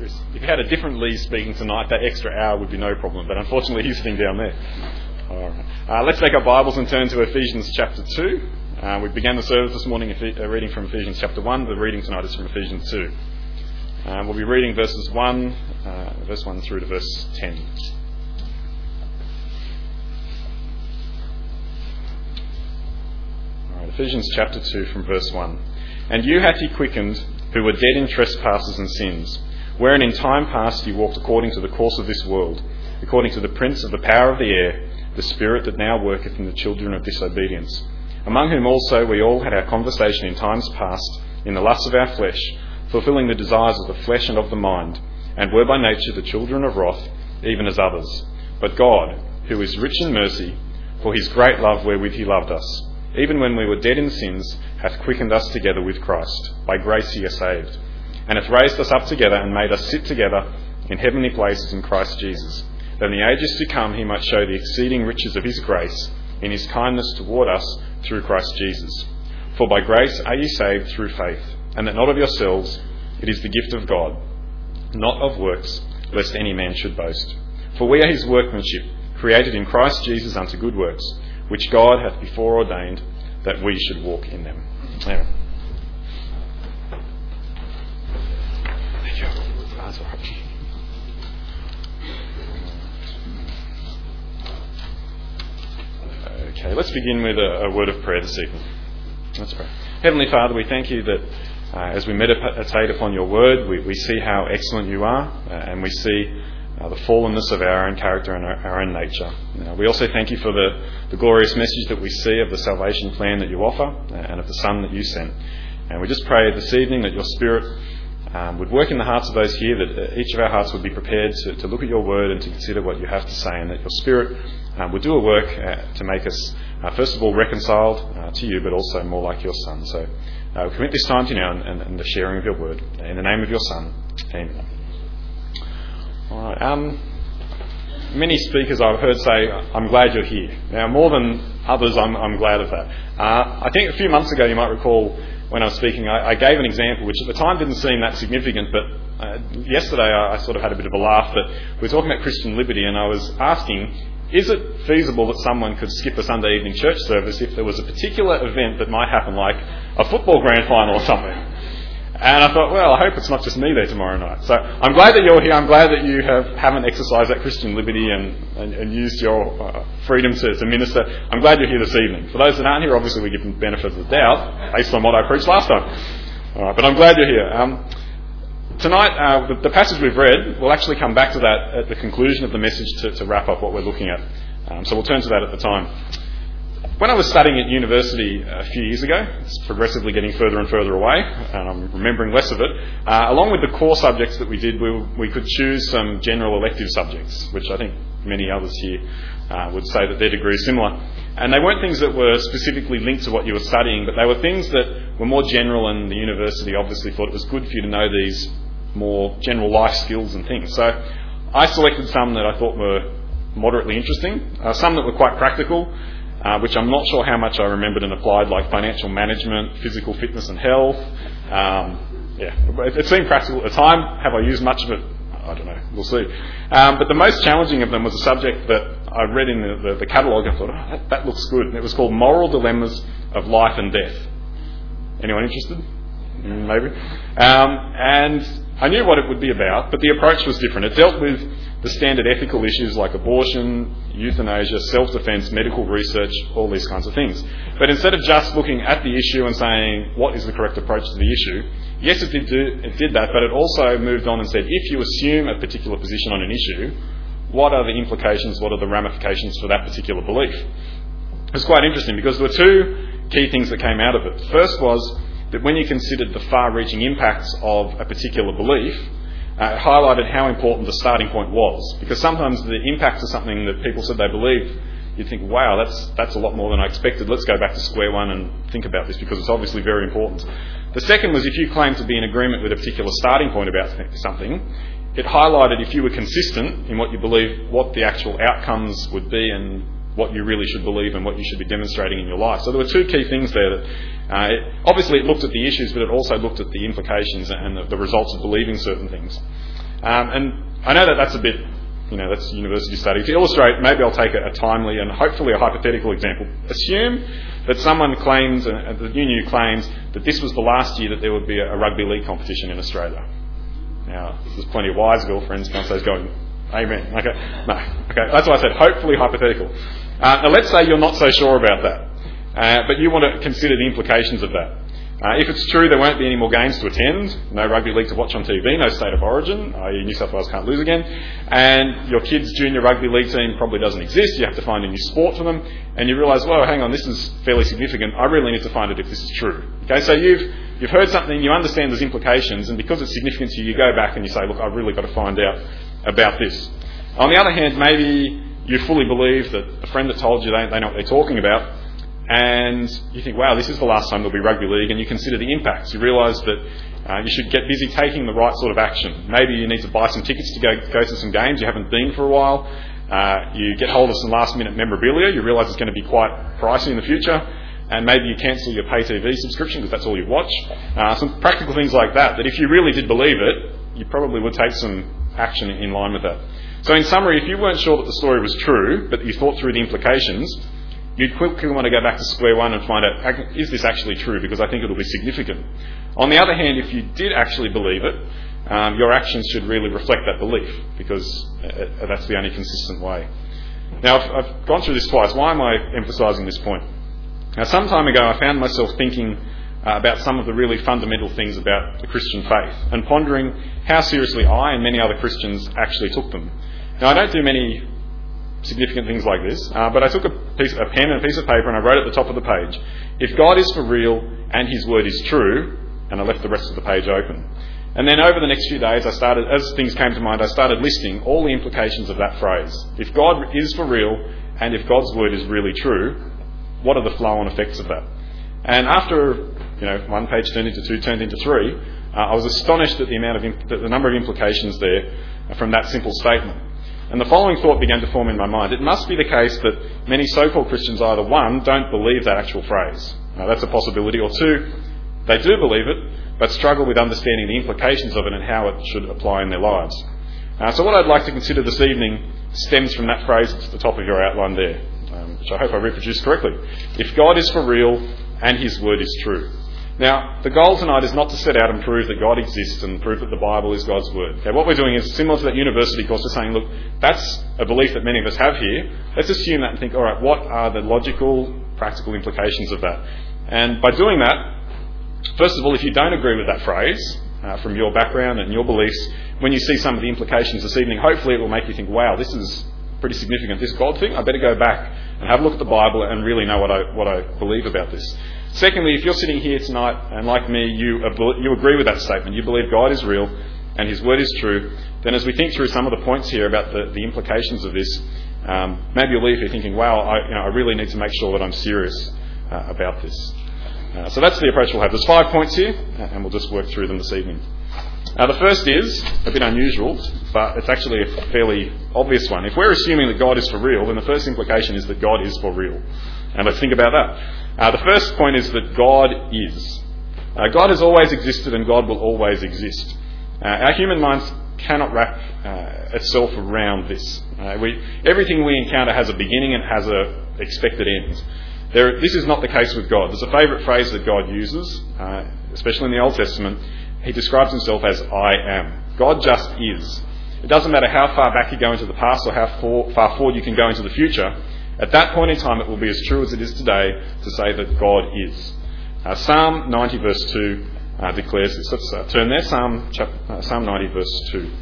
If you had a different Lee speaking tonight, that extra hour would be no problem, but unfortunately he's sitting down there. All right. Let's take our Bibles and turn to Ephesians chapter 2. We began the service this morning reading from Ephesians chapter 1. The reading tonight is from Ephesians 2. We'll be reading verse 1 through to verse 10. All right, Ephesians chapter 2 from verse 1. And you hath he quickened, who were dead in trespasses and sins, wherein in time past ye walked according to the course of this world, according to the prince of the power of the air, the spirit that now worketh in the children of disobedience, among whom also we all had our conversation in times past, in the lusts of our flesh, fulfilling the desires of the flesh and of the mind, and were by nature the children of wrath, even as others. But God, who is rich in mercy, for his great love wherewith he loved us, even when we were dead in sins, hath quickened us together with Christ. By grace ye are saved, and hath raised us up together and made us sit together in heavenly places in Christ Jesus, that in the ages to come he might show the exceeding riches of his grace in his kindness toward us through Christ Jesus. For by grace are ye saved through faith, and that not of yourselves, it is the gift of God, not of works, lest any man should boast. For we are his workmanship, created in Christ Jesus unto good works, which God hath before ordained that we should walk in them. Amen. Thank you. That's all right. Okay, let's begin with a word of prayer this evening. Let's pray. Heavenly Father, we thank you that as we meditate upon your word, we see how excellent you are, and we see the fallenness of our own character and our own nature. We also thank you for the glorious message that we see of the salvation plan that you offer and of the Son that you sent. And we just pray this evening that your Spirit would work in the hearts of those here, that each of our hearts would be prepared to look at your word and to consider what you have to say, and that your Spirit would do a work to make us, first of all, reconciled to you, but also more like your Son. So we commit this time to you now and the sharing of your word. In the name of your Son, amen. All right. Many speakers I've heard say, I'm glad you're here. Now, more than others, I'm glad of that. I think a few months ago, you might recall, when I was speaking, I gave an example, which at the time didn't seem that significant, but yesterday I sort of had a bit of a laugh. That we were talking about Christian liberty, and I was asking, is it feasible that someone could skip a Sunday evening church service if there was a particular event that might happen, like a football grand final or something? And I thought, well, I hope it's not just me there tomorrow night. So I'm glad that you're here. I'm glad that you haven't exercised that Christian liberty and used your freedom to minister. I'm glad you're here this evening. For those that aren't here, obviously we give them the benefit of the doubt based on what I preached last time. All right, but I'm glad you're here. Tonight, the passage we've read, we'll actually come back to that at the conclusion of the message to wrap up what we're looking at. So we'll turn to that at the time. When I was studying at university a few years ago, it's progressively getting further and further away, and I'm remembering less of it. Along with the core subjects that we did, we could choose some general elective subjects, which I think many others here would say that their degree is similar. And they weren't things that were specifically linked to what you were studying, but they were things that were more general, and the university obviously thought it was good for you to know these more general life skills and things. So I selected some that I thought were moderately interesting, some that were quite practical, which I'm not sure how much I remembered and applied, like financial management, physical fitness and health. It seemed practical at the time. Have I used much of it? I don't know. We'll see. But the most challenging of them was a subject that I read in the catalogue and thought, that looks good. And it was called Moral Dilemmas of Life and Death. Anyone interested? Maybe. And I knew what it would be about, but the approach was different. It dealt with the standard ethical issues like abortion, euthanasia, self-defence, medical research, all these kinds of things. But instead of just looking at the issue and saying, what is the correct approach to the issue? Yes, it did that, but it also moved on and said, if you assume a particular position on an issue, what are the implications, what are the ramifications for that particular belief? It was quite interesting because there were two key things that came out of it. First was that when you considered the far-reaching impacts of a particular belief, it highlighted how important the starting point was. Because sometimes the impact of something that people said they believed, you'd think, wow, that's a lot more than I expected. Let's go back to square one and think about this because it's obviously very important. The second was if you claim to be in agreement with a particular starting point about something, it highlighted if you were consistent in what you believe, what the actual outcomes would be and what you really should believe and what you should be demonstrating in your life. So there were two key things there. That obviously it looked at the issues, but it also looked at the implications and the results of believing certain things. And I know that that's a bit, that's university study. To illustrate, maybe I'll take a timely and hopefully a hypothetical example. Assume that someone claims, the UNU claims, that this was the last year that there would be a rugby league competition in Australia. Now, there's plenty of wise girlfriends downstairs going, amen. Okay, no. Okay, that's why I said hopefully hypothetical. Now, let's say you're not so sure about that, but you want to consider the implications of that. If it's true there won't be any more games to attend, no rugby league to watch on TV, no state of origin, i.e. New South Wales can't lose again, and your kid's junior rugby league team probably doesn't exist, you have to find a new sport for them, and you realise, well, hang on, this is fairly significant, I really need to find out if this is true. Okay, so you've heard something, you understand there's implications, and because it's significant to you, you go back and you say, look, I've really got to find out about this. On the other hand, maybe you fully believe that a friend that told you they know what they're talking about, and you think, wow, this is the last time there'll be rugby league, and you consider the impacts. You realise that you should get busy taking the right sort of action. Maybe you need to buy some tickets to go to some games you haven't been for a while. You get hold of some last-minute memorabilia. You realise it's going to be quite pricey in the future. And maybe you cancel your pay TV subscription because that's all you watch. Some practical things like that if you really did believe it, you probably would take some action in line with that. So in summary, if you weren't sure that the story was true, but you thought through the implications, you'd quickly want to go back to square one and find out, is this actually true? Because I think it'll be significant. On the other hand, if you did actually believe it, your actions should really reflect that belief, because that's the only consistent way. Now, I've gone through this twice. Why am I emphasising this point? Now, some time ago, I found myself thinking about some of the really fundamental things about the Christian faith, and pondering how seriously I and many other Christians actually took them. Now, I don't do many significant things like this, but I took a pen and a piece of paper and I wrote at the top of the page, if God is for real and His word is true, and I left the rest of the page open. And then over the next few days, as things came to mind, I started listing all the implications of that phrase. If God is for real and if God's word is really true, what are the flow-on effects of that? And after one page turned into two, turned into three, I was astonished at the number of implications there from that simple statement. And the following thought began to form in my mind. It must be the case that many so-called Christians either, one, don't believe that actual phrase. That's a possibility. Or two, they do believe it, but struggle with understanding the implications of it and how it should apply in their lives. So what I'd like to consider this evening stems from that phrase that's at the top of your outline there, which I hope I reproduced correctly. If God is for real and His word is true. Now, the goal tonight is not to set out and prove that God exists and prove that the Bible is God's word. Okay, what we're doing is similar to that university course, just saying, look, that's a belief that many of us have here. Let's assume that and think, all right, what are the logical, practical implications of that? And by doing that, first of all, if you don't agree with that phrase, from your background and your beliefs, when you see some of the implications this evening, hopefully it will make you think, wow, this is pretty significant, this God thing. I better go back and have a look at the Bible and really know what I believe about this. Secondly, if you're sitting here tonight and like me, you agree with that statement, you believe God is real and His word is true, then as we think through some of the points here about the implications of this, maybe you'll leave here thinking, wow, I really need to make sure that I'm serious about this. So that's the approach we'll have. There's 5 points here, and we'll just work through them this evening. The first is a bit unusual, but it's actually a fairly obvious one. If we're assuming that God is for real, then the first implication is that God is for real. And let's think about that. The first point is that God is. God has always existed and God will always exist. Our human minds cannot wrap itself around this. Everything we encounter has a beginning and has an expected end. This is not the case with God. There's a favourite phrase that God uses, especially in the Old Testament. He describes Himself as I am. God just is. It doesn't matter how far back you go into the past or how far forward you can go into the future. At that point in time, it will be as true as it is today to say that God is. Psalm 90 verse 2 declares this. Let's turn there. Psalm 90 verse 2.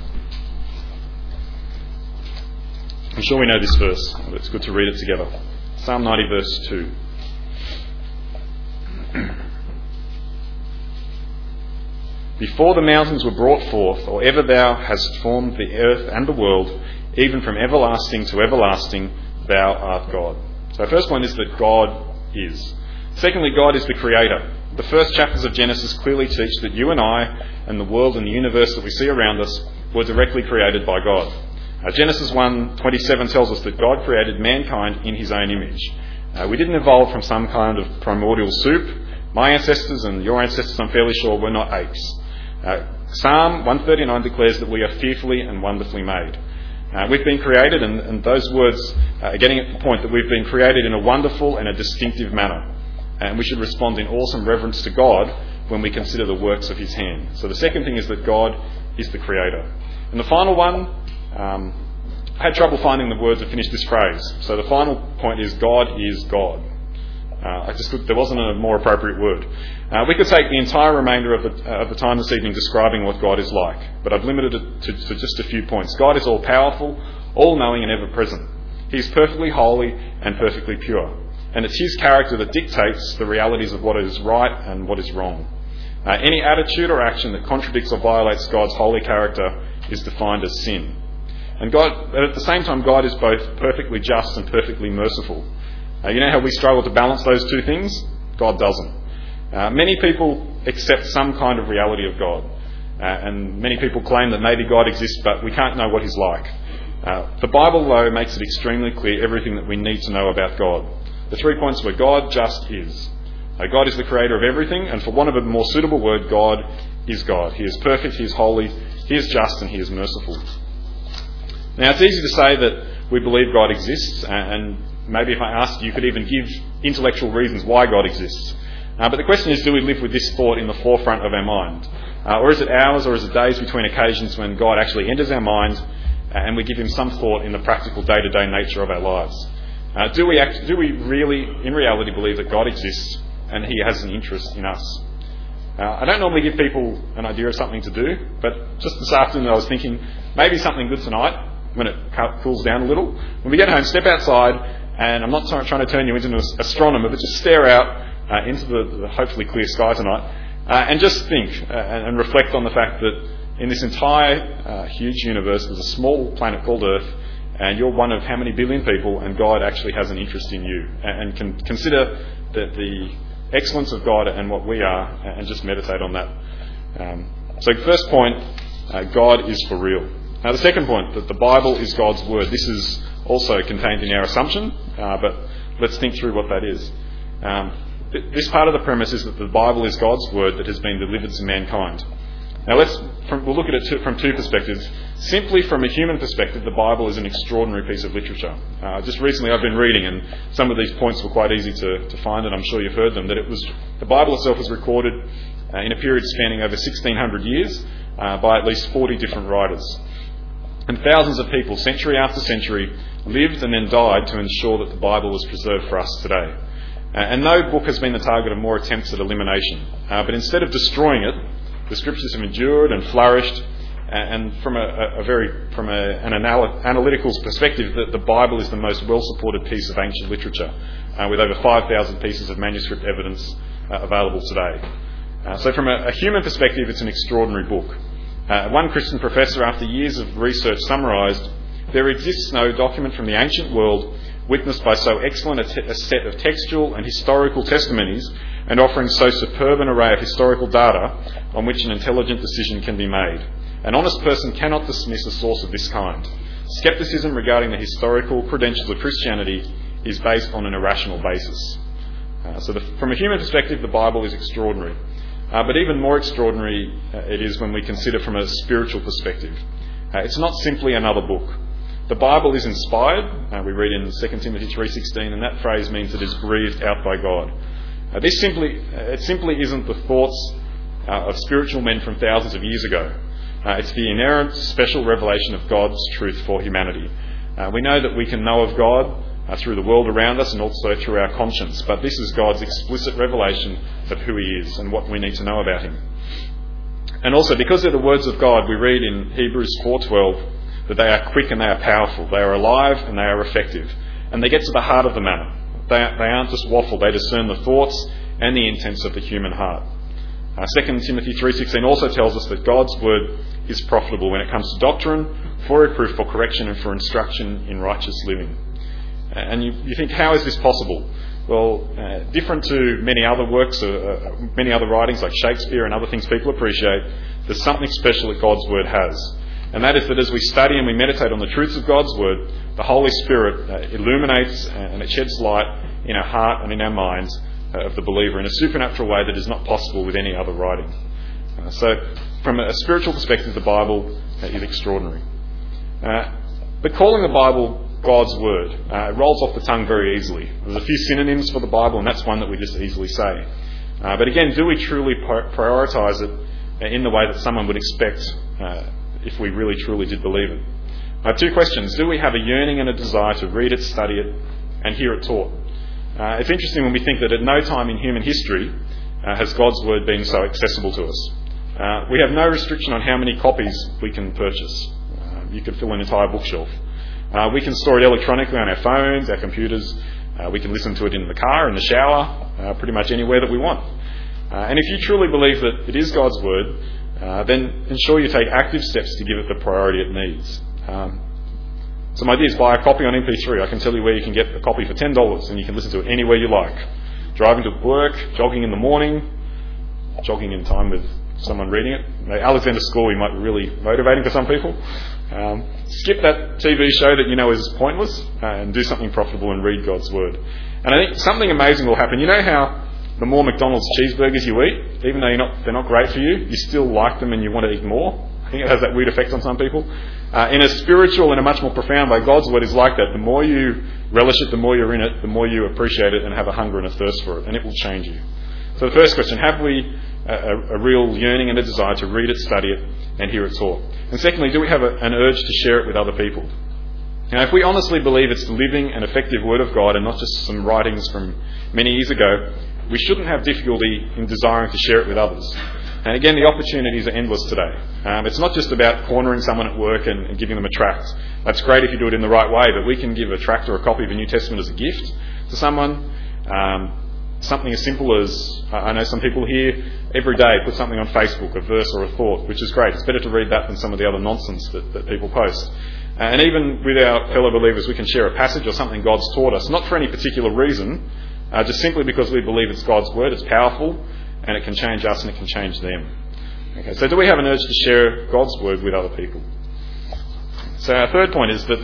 I'm sure we know this verse, but it's good to read it together. Psalm 90 verse 2. Before the mountains were brought forth, or ever Thou hast formed the earth and the world, even from everlasting to everlasting, Thou art God. So the first point is that God is. Secondly, God is the Creator. The first chapters of Genesis clearly teach that you and I and the world and the universe that we see around us were directly created by God. Genesis 1:27 tells us that God created mankind in His own image. We didn't evolve from some kind of primordial soup. My ancestors and your ancestors, I'm fairly sure, were not apes. Psalm 139 declares that we are fearfully and wonderfully made. We've been created, and those words are getting at the point that we've been created in a wonderful and a distinctive manner. And we should respond in awesome reverence to God when we consider the works of his hand. So the second thing is that God is the creator. And the final one, I had trouble finding the words to finish this phrase. So the final point is God is God. There wasn't a more appropriate word. We could take the entire remainder of the time this evening describing what God is like, but I've limited it to just a few points. God is all-powerful, all-knowing and ever-present. He is perfectly holy and perfectly pure. And it's his character that dictates the realities of what is right and what is wrong. Any attitude or action that contradicts or violates God's holy character is defined as sin. And at the same time, God is both perfectly just and perfectly merciful. You know how we struggle to balance those two things? God doesn't. Many people accept some kind of reality of God. And many people claim that maybe God exists, but we can't know what he's like. The Bible, though, makes it extremely clear everything that we need to know about God. The 3 points were God just is. God is the creator of everything, and for want of a more suitable word, God is God. He is perfect, he is holy, he is just, and he is merciful. Now, it's easy to say that we believe God exists, and maybe if I asked you could even give intellectual reasons why God exists. But the question is, do we live with this thought in the forefront of our mind? Or is it hours or is it days between occasions when God actually enters our mind and we give him some thought in the practical day-to-day nature of our lives? Do we really, in reality, believe that God exists and he has an interest in us? I don't normally give people an idea of something to do, but just this afternoon I was thinking maybe something good tonight when it cools down a little. When we get home, step outside, and I'm not trying to turn you into an astronomer, but just stare out into the hopefully clear sky tonight and just think and reflect on the fact that in this entire huge universe there's a small planet called Earth, and you're one of how many billion people, and God actually has an interest in you, and can consider the excellence of God and what we are, and just meditate on that. So first point, God is for real. Now the second point, that the Bible is God's word. This is also contained in our assumption, but let's think through what that is. This part of the premise is that the Bible is God's word that has been delivered to mankind. Now we'll look at it from two perspectives. Simply from a human perspective, the Bible is an extraordinary piece of literature. Just recently I've been reading, and some of these points were quite easy to find, and I'm sure you've heard them, that the Bible itself was recorded in a period spanning over 1,600 years by at least 40 different writers. And thousands of people, century after century, lived and then died to ensure that the Bible was preserved for us today. And no book has been the target of more attempts at elimination. But instead of destroying it, the scriptures have endured and flourished. And from an analytical perspective, the Bible is the most well-supported piece of ancient literature, with over 5,000 pieces of manuscript evidence available today. So from a human perspective, it's an extraordinary book. One Christian professor, after years of research, summarised, "There exists no document from the ancient world witnessed by so excellent a set of textual and historical testimonies and offering so superb an array of historical data on which an intelligent decision can be made. An honest person cannot dismiss a source of this kind. Scepticism regarding the historical credentials of Christianity is based on an irrational basis." From a human perspective, the Bible is extraordinary. But even more extraordinary it is when we consider from a spiritual perspective. It's not simply another book. The Bible is inspired. We read in 2 Timothy 3:16, and that phrase means it is breathed out by God. It simply isn't the thoughts of spiritual men from thousands of years ago. It's the inerrant, special revelation of God's truth for humanity. We know that we can know of God through the world around us and also through our conscience, but this is God's explicit revelation of who he is and what we need to know about him. And also, because they're the words of God, we read in Hebrews 4:12 that they are quick and they are powerful, they are alive and they are effective, and they get to the heart of the matter. They aren't just waffle, they discern the thoughts and the intents of the human heart. 2 Timothy 3:16 also tells us that God's word is profitable when it comes to doctrine, for reproof, for correction, and for instruction in righteous living. And you think, how is this possible? Well, different to many other works, many other writings like Shakespeare and other things people appreciate, there's something special that God's word has. And that is that as we study and we meditate on the truths of God's word, the Holy Spirit illuminates and it sheds light in our heart and in our minds of the believer in a supernatural way that is not possible with any other writing. So from a spiritual perspective, the Bible is extraordinary. But calling the Bible God's Word, it rolls off the tongue very easily. There's a few synonyms for the Bible, and that's one that we just easily say. But again, do we truly prioritise it in the way that someone would expect if we really truly did believe it? Two questions. Do we have a yearning and a desire to read it, study it, and hear it taught? It's interesting when we think that at no time in human history has God's Word been so accessible to us. We have no restriction on how many copies we can purchase. You could fill an entire bookshelf. We can store it electronically on our phones, our computers. We can listen to it in the car, in the shower, pretty much anywhere that we want. And if you truly believe that it is God's Word, then ensure you take active steps to give it the priority it needs. So my idea is buy a copy on MP3. I can tell you where you can get a copy for $10 and you can listen to it anywhere you like. Driving to work, jogging in the morning, jogging in time with someone reading it. Alexander Scourby might be really motivating for some people. Skip that TV show that you know is pointless and do something profitable and read God's Word. And I think something amazing will happen. You know how the more McDonald's cheeseburgers you eat, even though they're not great for you, you still like them and you want to eat more? I think it has that weird effect on some people. In a spiritual and a much more profound way, God's Word is like that. The more you relish it, the more you're in it, the more you appreciate it and have a hunger and a thirst for it, and it will change you. So the first question, have we a real yearning and a desire to read it, study it, and hear it taught? And secondly, do we have an urge to share it with other people? Now, if we honestly believe it's the living and effective Word of God and not just some writings from many years ago, we shouldn't have difficulty in desiring to share it with others. And again, the opportunities are endless today. It's not just about cornering someone at work and giving them a tract. That's great if you do it in the right way, but we can give a tract or a copy of the New Testament as a gift to someone. Something as simple as, I know some people here every day put something on Facebook, a verse or a thought, which is great. It's better to read that than some of the other nonsense that people post. And even with our fellow believers, we can share a passage or something God's taught us, not for any particular reason, just simply because we believe it's God's Word, it's powerful, and it can change us and it can change them. Okay, so do we have an urge to share God's Word with other people? So our third point is that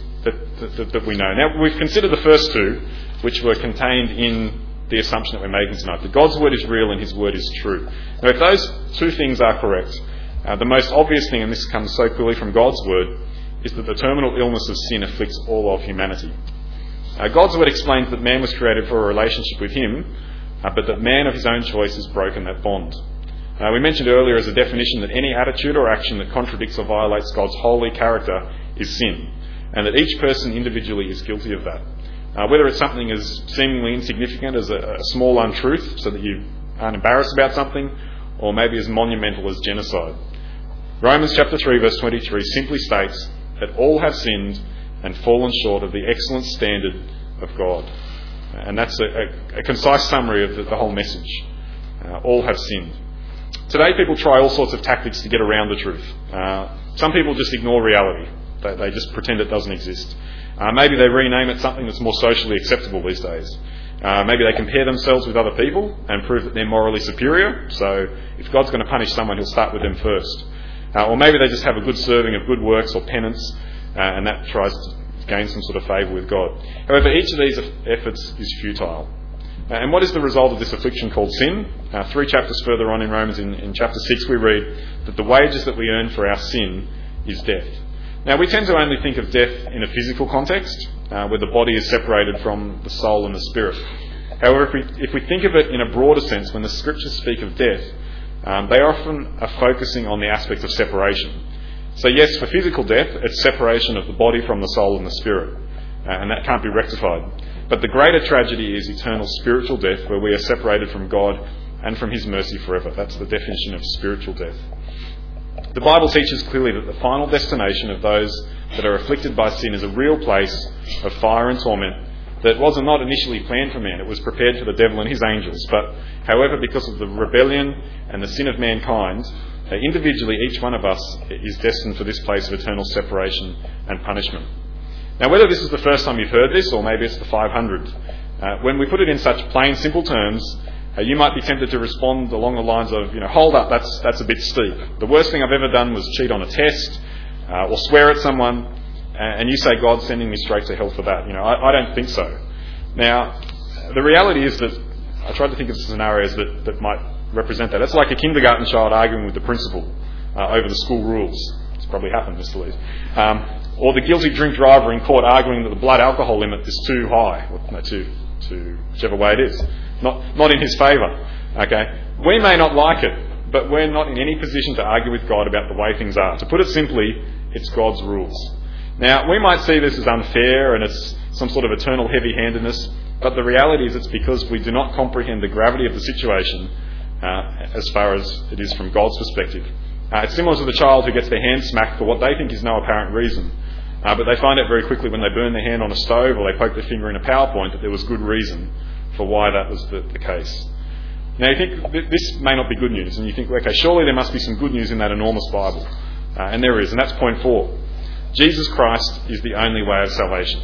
we know. Now, we've considered the first two, which were contained in the assumption that we're making tonight, that God's Word is real and His Word is true. Now, if those two things are correct, the most obvious thing, and this comes so clearly from God's Word, is that the terminal illness of sin afflicts all of humanity. God's Word explains that man was created for a relationship with Him, but that man of his own choice has broken that bond. We mentioned earlier as a definition that any attitude or action that contradicts or violates God's holy character is sin, and that each person individually is guilty of that. Whether it's something as seemingly insignificant as a small untruth so that you aren't embarrassed about something, or maybe as monumental as genocide. Romans chapter 3 verse 23 simply states that all have sinned and fallen short of the excellent standard of God. And that's a concise summary of the whole message. All have sinned. Today people try all sorts of tactics to get around the truth. Some people just ignore reality. They just pretend it doesn't exist. Maybe they rename it something that's more socially acceptable these days. Maybe they compare themselves with other people and prove that they're morally superior. So if God's going to punish someone, He'll start with them first. Or maybe they just have a good serving of good works or penance, and that tries to gain some sort of favour with God. However, each of these efforts is futile. And what is the result of this affliction called sin? 3 chapters further on in Romans, in chapter 6, we read that the wages that we earn for our sin is death. Now, we tend to only think of death in a physical context, where the body is separated from the soul and the spirit. However, if we think of it in a broader sense, when the scriptures speak of death, they often are focusing on the aspect of separation. So yes, for physical death, it's separation of the body from the soul and the spirit, and that can't be rectified. But the greater tragedy is eternal spiritual death, where we are separated from God and from His mercy forever. That's the definition of spiritual death. The Bible teaches clearly that the final destination of those that are afflicted by sin is a real place of fire and torment that was not initially planned for man. It was prepared for the devil and his angels. But, however, because of the rebellion and the sin of mankind, individually each one of us is destined for this place of eternal separation and punishment. Now, whether this is the first time you've heard this, or maybe it's the 500th, when we put it in such plain, simple terms, you might be tempted to respond along the lines of, hold up, that's a bit steep. The worst thing I've ever done was cheat on a test, or swear at someone, and you say God's sending me straight to hell for that. I don't think so. Now, the reality is that I tried to think of scenarios that might represent that. That's like a kindergarten child arguing with the principal over the school rules. It's probably happened, Mr. Lee. Or the guilty drink driver in court arguing that the blood alcohol limit is too high, or to whichever way it is, not in his favour. Okay, we may not like it, but we're not in any position to argue with God about the way things are. To put it simply, it's God's rules. Now, we might see this as unfair and it's some sort of eternal heavy-handedness, but the reality is it's because we do not comprehend the gravity of the situation as far as it is from God's perspective. It's similar to the child who gets their hand smacked for what they think is no apparent reason, but they find out very quickly when they burn their hand on a stove or they poke their finger in a PowerPoint that there was good reason for why that was the case. Now, you think this may not be good news, and you think, okay, surely there must be some good news in that enormous Bible. And there is, and that's point 4. Jesus Christ is the only way of salvation.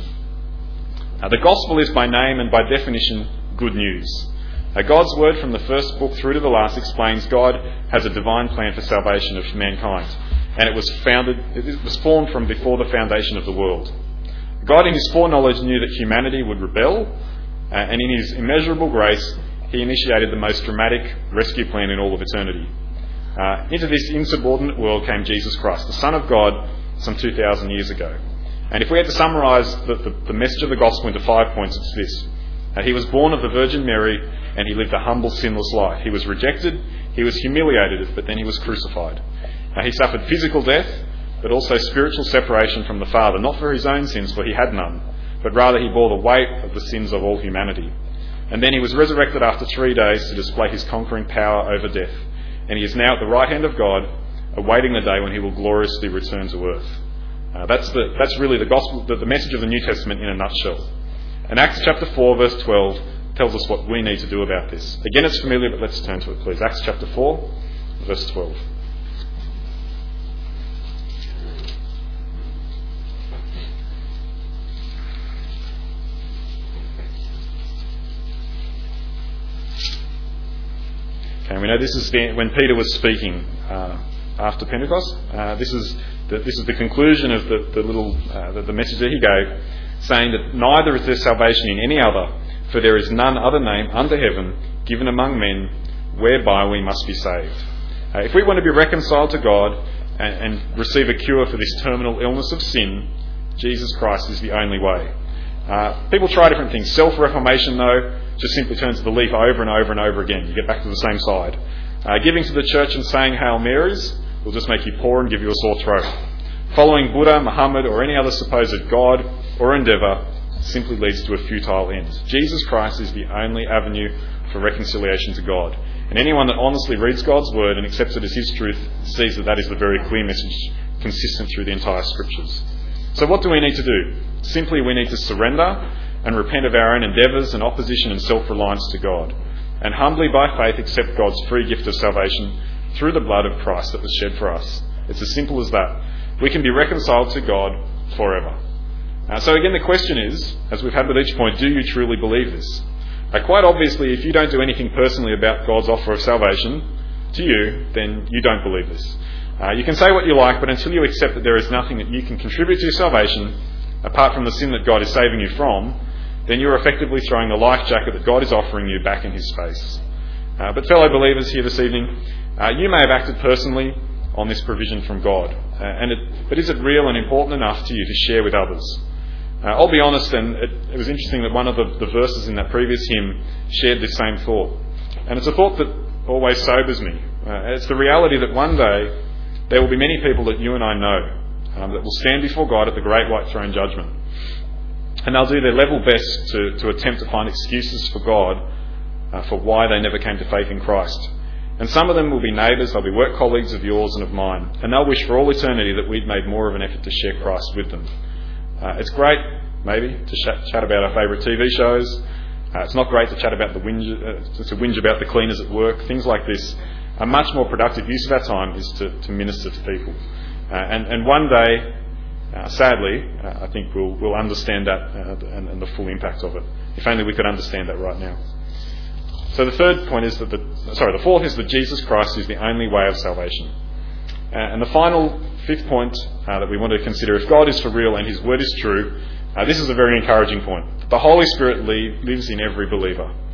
The gospel is by name and by definition good news. God's word from the first book through to the last explains God has a divine plan for salvation of mankind, and it was formed from before the foundation of the world. God in his foreknowledge knew that humanity would rebel, and in his immeasurable grace he initiated the most dramatic rescue plan in all of eternity. Into this insubordinate world came Jesus Christ, the Son of God, some 2,000 years ago. And if we had to summarise the message of the gospel into 5 points, it's this. He was born of the Virgin Mary, and he lived a humble, sinless life. He was rejected, he was humiliated, but then he was crucified. He suffered physical death, but also spiritual separation from the Father, not for his own sins, for he had none, but rather he bore the weight of the sins of all humanity. And then he was resurrected after 3 days to display his conquering power over death. And he is now at the right hand of God, awaiting the day when he will gloriously return to earth. That's really the gospel, the message of the New Testament in a nutshell. And Acts chapter 4, verse 12 tells us what we need to do about this. Again, it's familiar, but let's turn to it, please. Acts chapter 4, verse 12. Okay, we know this is when Peter was speaking after Pentecost. This is the conclusion of the message that he gave, saying that neither is there salvation in any other, for there is none other name under heaven given among men whereby we must be saved. If we want to be reconciled to God and receive a cure for this terminal illness of sin, Jesus Christ is the only way. People try different things. Self-reformation, though, just simply turns the leaf over and over and over again. You get back to the same side. Giving to the church and saying Hail Marys will just make you poor and give you a sore throat. Following Buddha, Muhammad, or any other supposed God or endeavour simply leads to a futile end. Jesus Christ is the only avenue for reconciliation to God. And anyone that honestly reads God's word and accepts it as his truth sees that is the very clear message consistent through the entire scriptures. So what do we need to do? Simply we need to surrender and repent of our own endeavours and opposition and self-reliance to God, and humbly by faith accept God's free gift of salvation through the blood of Christ that was shed for us. It's as simple as that. We can be reconciled to God forever. So again, the question is, as we've had with each point, do you truly believe this? Quite obviously, if you don't do anything personally about God's offer of salvation to you, then you don't believe this. You can say what you like, but until you accept that there is nothing that you can contribute to your salvation apart from the sin that God is saving you from, then you're effectively throwing the life jacket that God is offering you back in his face. But fellow believers here this evening, you may have acted personally on this provision from God. But is it real and important enough to you to share with others? I'll be honest, and it was interesting that one of the verses in that previous hymn shared this same thought. And it's a thought that always sobers me. It's the reality that one day there will be many people that you and I know that will stand before God at the great white throne judgment. And they'll do their level best to attempt to find excuses for God for why they never came to faith in Christ. And some of them will be neighbours, they'll be work colleagues of yours and of mine, and they'll wish for all eternity that we'd made more of an effort to share Christ with them. It's great, maybe, to chat about our favourite TV shows. It's not great to chat about to whinge about the cleaners at work. Things like this. A much more productive use of our time is to minister to people. And one day, sadly, I think we'll understand that and the full impact of it. If only we could understand that right now. So the third point is the fourth is that Jesus Christ is the only way of salvation. And the final, fifth point that we want to consider, if God is for real and his word is true, this is a very encouraging point. The Holy Spirit lives in every believer.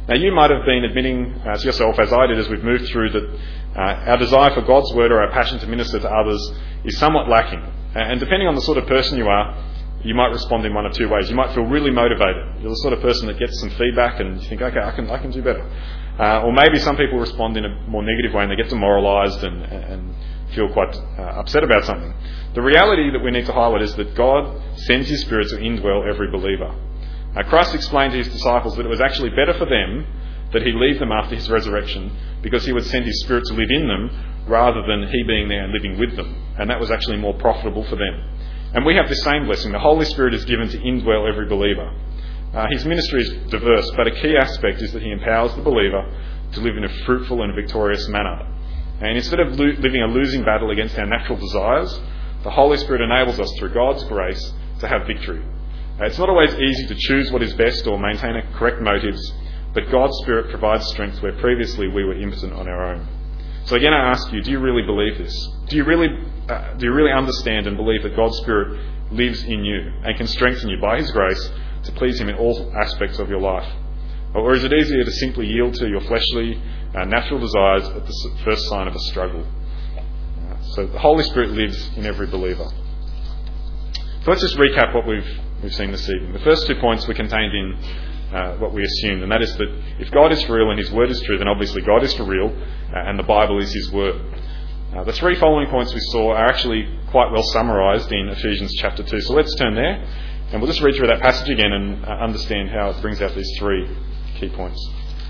Now, you might have been admitting to yourself, as I did as we've moved through, that our desire for God's word or our passion to minister to others is somewhat lacking. And depending on the sort of person you are, you might respond in one of two ways. You might feel really motivated. You're the sort of person that gets some feedback and you think, okay, I can do better. Or maybe some people respond in a more negative way and they get demoralised and feel quite upset about something. The reality that we need to highlight is that God sends His Spirit to indwell every believer. Christ explained to His disciples that it was actually better for them that He leave them after His resurrection, because He would send His Spirit to live in them rather than He being there and living with them. And that was actually more profitable for them. And we have the same blessing. The Holy Spirit is given to indwell every believer. His ministry is diverse, but a key aspect is that He empowers the believer to live in a fruitful and victorious manner. And instead of living a losing battle against our natural desires, the Holy Spirit enables us through God's grace to have victory. It's not always easy to choose what is best or maintain correct motives, but God's Spirit provides strength where previously we were impotent on our own. So again, I ask you, do you really believe this? Do you really understand and believe that God's Spirit lives in you and can strengthen you by His grace to please Him in all aspects of your life? Or is it easier to simply yield to your fleshly, natural desires at the first sign of a struggle? So the Holy Spirit lives in every believer. So let's just recap what we've seen this evening. The first 2 points were contained in what we assumed, and that is that if God is for real and His Word is true, then obviously God is for real, and the Bible is His Word. The 3 following points we saw are actually quite well summarised in Ephesians chapter 2. So let's turn there, and we'll just read through that passage again and understand how it brings out these 3 key points.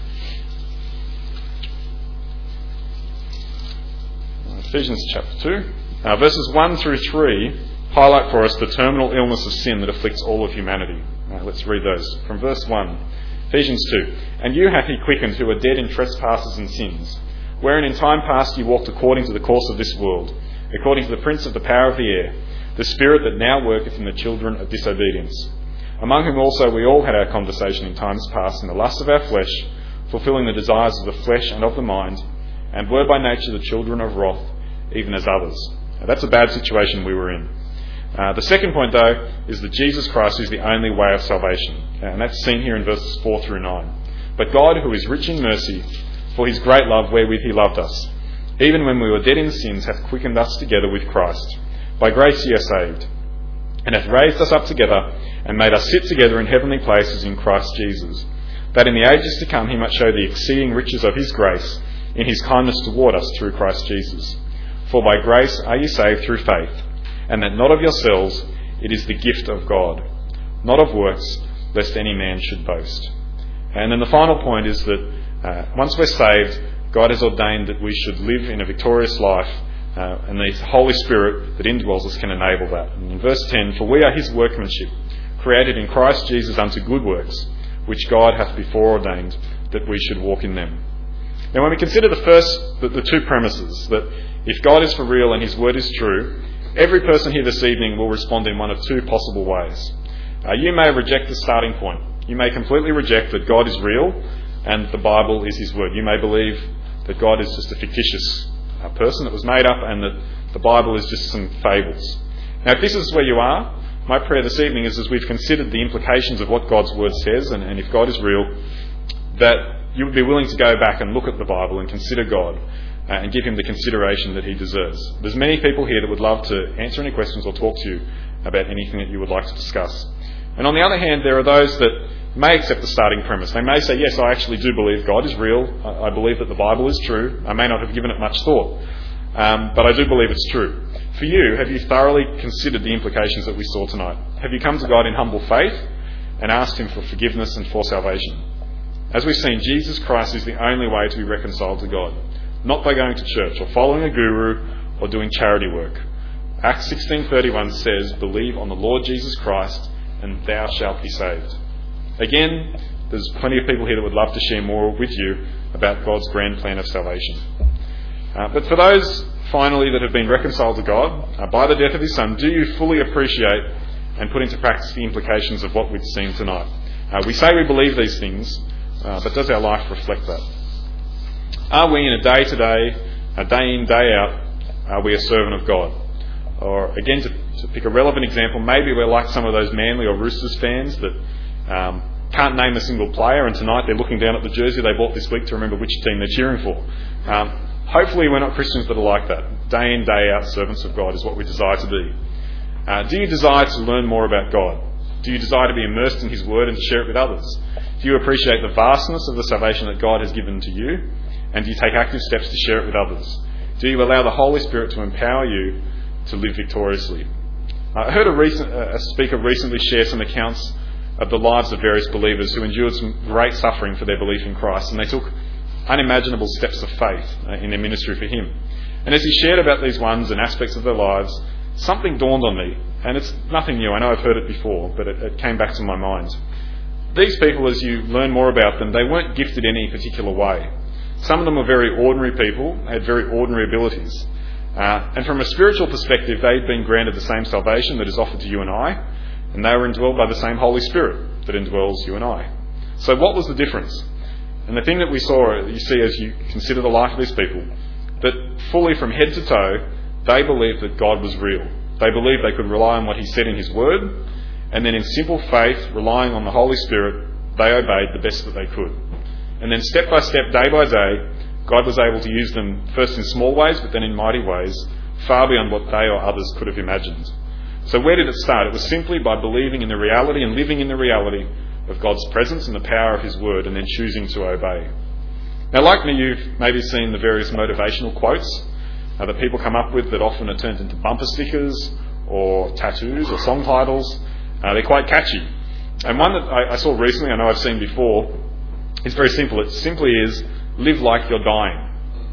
Ephesians chapter 2, verses 1 through 3 highlight for us the terminal illness of sin that afflicts all of humanity. Let's read those. From verse 1, Ephesians 2. And you hath He quickened who are dead in trespasses and sins, wherein in time past ye walked according to the course of this world, according to the prince of the power of the air, the spirit that now worketh in the children of disobedience, among whom also we all had our conversation in times past in the lust of our flesh, fulfilling the desires of the flesh and of the mind, and were by nature the children of wrath, even as others. Now, that's a bad situation we were in. The second point, though, is that Jesus Christ is the only way of salvation. And that's seen here in verses 4 through 9. But God, who is rich in mercy, for His great love wherewith He loved us, even when we were dead in sins, hath quickened us together with Christ. By grace ye are saved, and hath raised us up together, and made us sit together in heavenly places in Christ Jesus, that in the ages to come He might show the exceeding riches of His grace in His kindness toward us through Christ Jesus. For by grace are ye saved through faith, and that not of yourselves, it is the gift of God, not of works, lest any man should boast. And then the final point is that once we're saved, God has ordained that we should live in a victorious life, and the Holy Spirit that indwells us can enable that. And in verse 10, for we are His workmanship, created in Christ Jesus unto good works, which God hath before ordained that we should walk in them. Now when we consider the 2 premises, that if God is for real and His Word is true, every person here this evening will respond in one of 2 possible ways. You may reject the starting point. You may completely reject that God is real and the Bible is His Word. You may believe that God is just a fictitious person that was made up and that the Bible is just some fables. Now, if this is where you are, my prayer this evening is, as we've considered the implications of what God's Word says, and if God is real, that you would be willing to go back and look at the Bible and consider God and give Him the consideration that He deserves. There's many people here that would love to answer any questions or talk to you about anything that you would like to discuss. And on the other hand, there are those that may accept the starting premise. They may say, yes, I actually do believe God is real. I believe that the Bible is true. I may not have given it much thought, but I do believe it's true. For you, have you thoroughly considered the implications that we saw tonight? Have you come to God in humble faith and asked Him for forgiveness and for salvation? As we've seen, Jesus Christ is the only way to be reconciled to God, not by going to church or following a guru or doing charity work. Acts 16:31 says, believe on the Lord Jesus Christ and thou shalt be saved. Again, there's plenty of people here that would love to share more with you about God's grand plan of salvation. But for those, finally, that have been reconciled to God by the death of His Son, do you fully appreciate and put into practice the implications of what we've seen tonight? We say we believe these things, but does our life reflect that? Are we in a day-to-day, a day-in, day-out, are we a servant of God? Or again, to pick a relevant example, maybe we're like some of those Manly or Roosters fans that can't name a single player, and tonight they're looking down at the jersey they bought this week to remember which team they're cheering for. Hopefully we're not Christians that are like that. Day in, day out servants of God is what we desire to be. Do you desire to learn more about God? Do you desire to be immersed in His Word and to share it with others? Do you appreciate the vastness of the salvation that God has given to you? And do you take active steps to share it with others? Do you allow the Holy Spirit to empower you to live victoriously? I heard a speaker recently share some accounts of the lives of various believers who endured some great suffering for their belief in Christ, and they took unimaginable steps of faith in their ministry for Him. And as he shared about these ones and aspects of their lives, something dawned on me, and it's nothing new. I know I've heard it before, but it came back to my mind. These people, as you learn more about them, they weren't gifted in any particular way. Some of them were very ordinary people, had very ordinary abilities. And from a spiritual perspective, they'd been granted the same salvation that is offered to you and I, and they were indwelled by the same Holy Spirit that indwells you and I. So what was the difference? And the thing that you see as you consider the life of these people, that fully from head to toe, they believed that God was real. They believed they could rely on what He said in His Word, and then in simple faith, relying on the Holy Spirit, they obeyed the best that they could. And then step by step, day by day, God was able to use them first in small ways, but then in mighty ways, far beyond what they or others could have imagined. So where did it start? It was simply by believing in the reality and living in the reality of God's presence and the power of His Word, and then choosing to obey. Now, like me, you've maybe seen the various motivational quotes that people come up with that often are turned into bumper stickers or tattoos or song titles. They're quite catchy. And one that I saw recently, I know I've seen before, is very simple. It simply is, live like you're dying.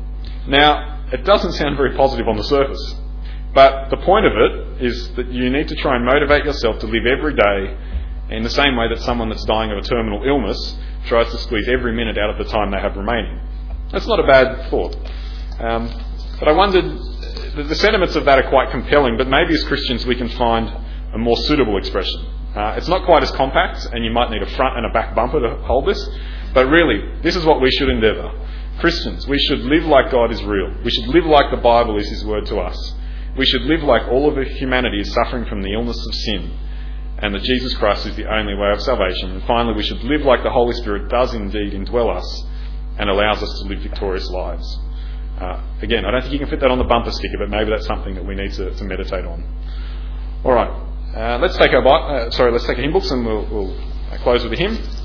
Now, it doesn't sound very positive on the surface, but the point of it is that you need to try and motivate yourself to live every day in the same way that someone that's dying of a terminal illness tries to squeeze every minute out of the time they have remaining. That's not a bad thought. But I wondered, the sentiments of that are quite compelling, but maybe as Christians we can find a more suitable expression. It's not quite as compact, and you might need a front and a back bumper to hold this, but really, this is what we should endeavour. Christians, we should live like God is real. We should live like the Bible is His Word to us. We should live like all of humanity is suffering from the illness of sin, and that Jesus Christ is the only way of salvation. And finally, we should live like the Holy Spirit does indeed indwell us and allows us to live victorious lives. Again, I don't think you can fit that on the bumper sticker, but maybe that's something that we need to meditate on. All right, let's take our hymn books, and we'll close with a hymn.